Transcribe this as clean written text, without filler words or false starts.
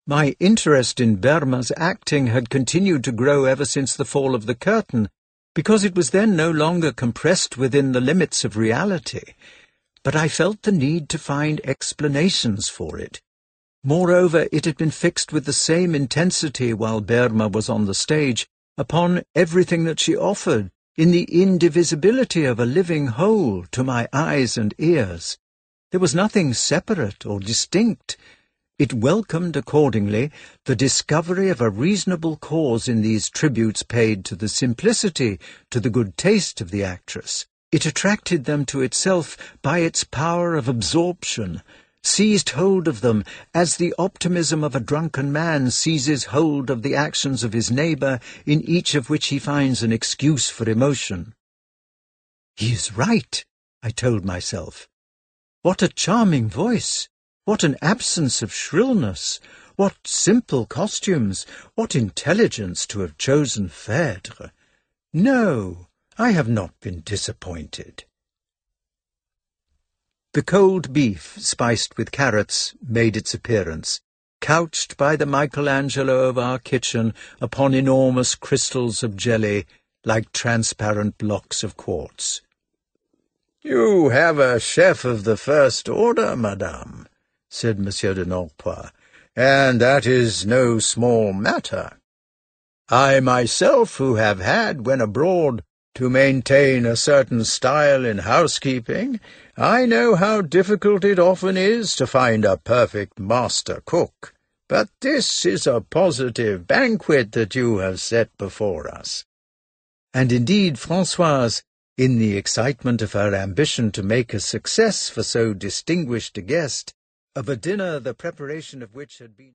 My interest in Berma's acting had continued to grow ever since the fall of the curtain, because it was then no longer compressed within the limits of reality. But I felt the need to find explanations for it. Moreover, it had been fixed with the same intensity while Berma was on the stage upon everything that she offered, in the indivisibility of a living whole to my eyes and ears. There was nothing separate or distinct. It welcomed, accordingly, the discovery of a reasonable cause in these tributes paid to the simplicity, to the good taste of the actress. It attracted them to itself by its power of absorption, seized hold of them as the optimism of a drunken man seizes hold of the actions of his neighbour, in each of which he finds an excuse for emotion. "He is right," I told myself. "What a charming voice! What an absence of shrillness! What simple costumes! What intelligence to have chosen Phèdre! No, I have not been disappointed." The cold beef, spiced with carrots, made its appearance, couched by the Michelangelo of our kitchen upon enormous crystals of jelly, like transparent blocks of quartz. "You have a chef of the first order, madame," said Monsieur de Norpois, "and that is no small matter. I myself, who have had, when abroad, to maintain a certain style in housekeeping, I know how difficult it often is to find a perfect master cook. But this is a positive banquet that you have set before us." And indeed Françoise, in the excitement of her ambition to make a success for so distinguished a guest, of a dinner the preparation of which had been